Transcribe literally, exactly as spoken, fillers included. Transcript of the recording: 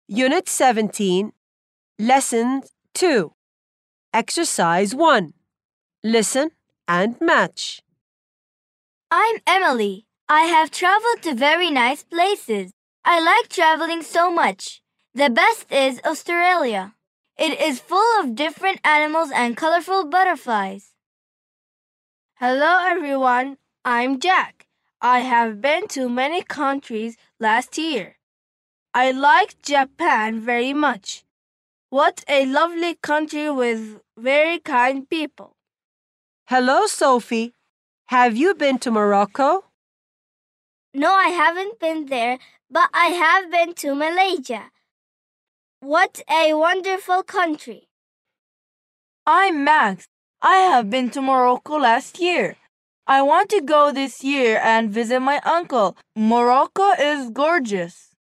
Unit seventeen, Lesson two. Exercise one. Listen and match. I'm Emily. I have traveled to very nice places. I like traveling so much. The best is Australia. It is full of different animals and colorful butterflies. Hello everyone, I'm Jack. I have been to many countries last year. I liked Japan very much. What a lovely country with very kind people. Hello, Sophie. Have you been to Morocco? No, I haven't been there, but I have been to Malaysia. What a wonderful country. I'm Max. I have been to Morocco last year. I want to go this year and visit my uncle. Morocco is gorgeous.